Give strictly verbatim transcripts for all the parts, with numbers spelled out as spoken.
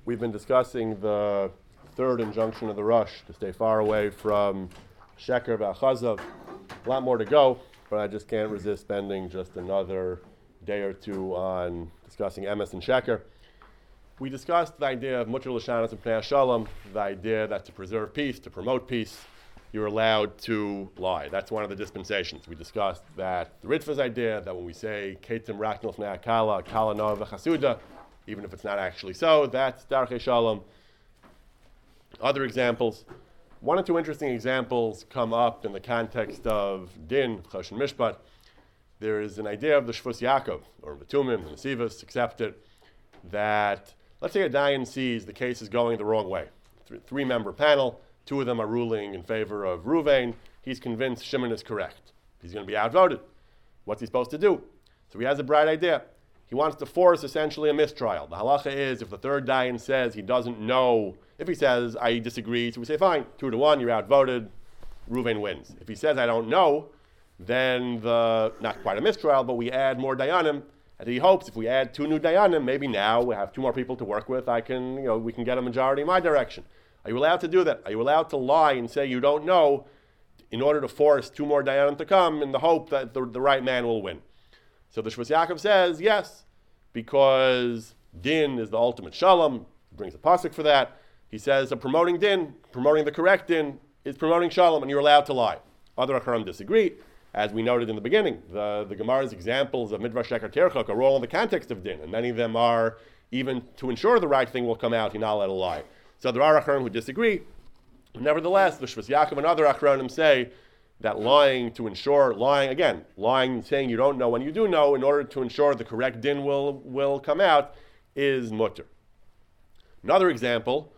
We've been discussing the third injunction of the Rush to stay far away from Sheker v'Achazav. A lot more to go, but I just can't resist spending just another day or two on discussing Emes and Sheker. We discussed the idea of Mutter L'Shanos and Pnei Shalom, the idea that to preserve peace, to promote peace, you're allowed to lie. That's one of the dispensations. We discussed that the Ritva's idea that when we say Ketim Raknil Fnei Akala, Akala Noah v'Chasuda, even if it's not actually so, that's Darchei Shalom. Other examples. One or two interesting examples come up in the context of Din, Choshen Mishpat. There is an idea of the Shvus Yaakov, or Batumim, the Nesivos, accepted, that let's say a Dayan sees the case is going the wrong way. Th- three-member panel, two of them are ruling in favor of Ruvain. He's convinced Shimon is correct. He's going to be outvoted. What's he supposed to do? So he has a bright idea. He wants to force essentially a mistrial. The halacha is if the third Dayan says he doesn't know, if he says, I disagree, so we say, fine, two to one, you're outvoted, Ruvain wins. If he says, I don't know, then the, not quite a mistrial, but we add more Dayanim, and he hopes if we add two new Dayanim, maybe now we have two more people to work with, I can, you know, we can get a majority in my direction. Are you allowed to do that? Are you allowed to lie and say you don't know in order to force two more Dayanim to come in the hope that the, the right man will win? So the Shvus Yaakov says, yes, because Din is the ultimate Shalom, he brings a pasuk for that. He says, so promoting Din, promoting the correct Din, is promoting Shalom, and you're allowed to lie. Other Acharonim disagree. As we noted in the beginning, the, the Gemara's examples of Midrash Sheker Terchok are all in the context of Din, and many of them are, even to ensure the right thing will come out, you're not allowed to lie. So there are Acharonim who disagree. Nevertheless, the Shvus Yaakov and other Acharonim say that lying to ensure, lying, again, lying, saying you don't know when you do know, in order to ensure the correct Din will, will come out, is mutter. Another example,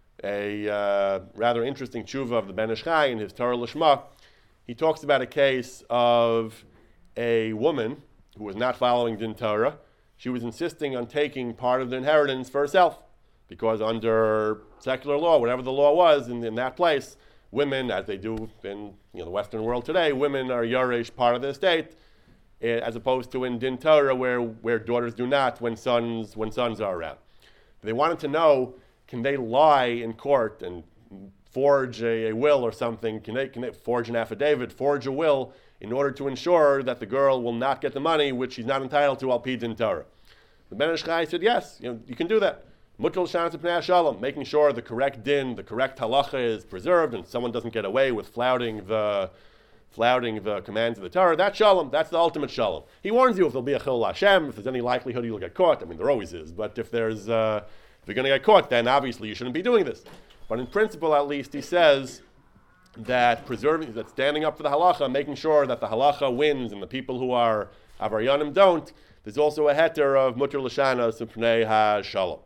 a uh, rather interesting tshuva of the Ben Ish Chai in his Torah Lishma, he talks about a case of a woman who was not following Din Torah. She was insisting on taking part of the inheritance for herself, because under secular law, whatever the law was in, in that place, women, as they do in you know, the Western world today, women are Yaresh, part of the estate, as opposed to in Din Torah, where, where daughters do not when sons when sons are around. They wanted to know, can they lie in court and forge a, a will or something? Can they, can they forge an affidavit, forge a will, in order to ensure that the girl will not get the money which she's not entitled to al pi Din Torah? The Ben Ish Chai said, yes, you know, you can do that. Mutter L'Shanos and Pnei Shalom, making sure the correct din, the correct halacha is preserved, and someone doesn't get away with flouting the flouting the commands of the Torah. That's Shalom. That's the ultimate Shalom. He warns you if there'll be a Chil Hashem, if there's any likelihood you'll get caught. I mean, there always is. But if there's uh, if you're going to get caught, then obviously you shouldn't be doing this. But in principle, at least, he says that preserving, that standing up for the halacha, making sure that the halacha wins and the people who are avaryanim don't. There's also a heter of Mutter L'Shanos and Pnei Shalom.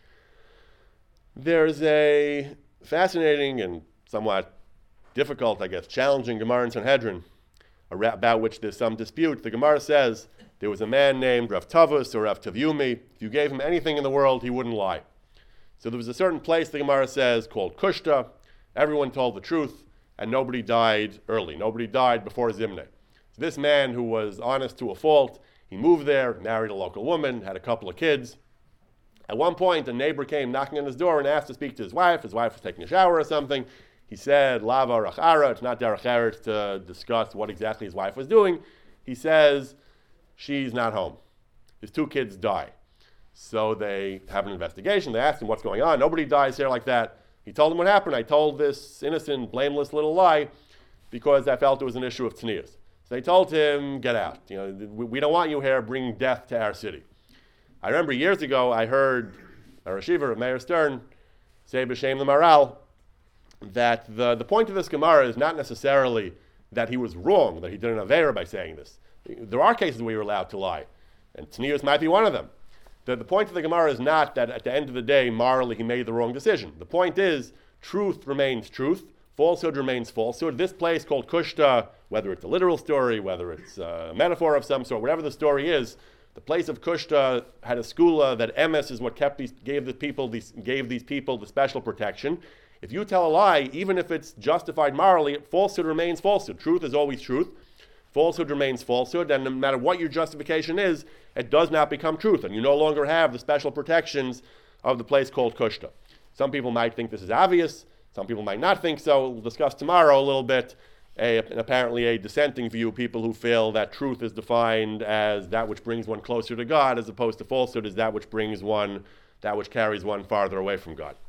There's a fascinating and somewhat difficult, I guess, challenging Gemara in Sanhedrin about which there's some dispute. The Gemara says there was a man named Rav Tavus or Rav Tavyumi. If you gave him anything in the world, he wouldn't lie. So there was a certain place, the Gemara says, called Kushta. Everyone told the truth, and nobody died early. Nobody died before Zimne. So this man who was honest to a fault, he moved there, married a local woman, had a couple of kids. At one point, a neighbor came knocking on his door and asked to speak to his wife. His wife was taking a shower or something. He said, Lava Rachara, it's not Derech Eretz to discuss what exactly his wife was doing. He says, she's not home. His two kids die. So they have an investigation. They ask him what's going on. Nobody dies here like that. He told them what happened. I told this innocent, blameless little lie because I felt it was an issue of tznius. So they told him, get out. You know, we don't want you here bringing death to our city. I remember years ago, I heard a Rashiva of Meir Stern say b'shem the Maral that the, the point of this Gemara is not necessarily that he was wrong, that he did an Aveira by saying this. There are cases where you're allowed to lie, and Tznius might be one of them. The, the point of the Gemara is not that at the end of the day, morally, he made the wrong decision. The point is, truth remains truth, falsehood remains falsehood. This place called Kushta, whether it's a literal story, whether it's a metaphor of some sort, whatever the story is, the place of Kushta had a skula that Emes is what kept these, gave the people these, gave these people the special protection. If you tell a lie, even if it's justified morally, falsehood remains falsehood. Truth is always truth. Falsehood remains falsehood, and no matter what your justification is, it does not become truth, and you no longer have the special protections of the place called Kushta. Some people might think this is obvious. Some people might not think so. We'll discuss tomorrow a little bit. A, and apparently a dissenting view, people who feel that truth is defined as that which brings one closer to God, as opposed to falsehood is that which brings one, that which carries one farther away from God.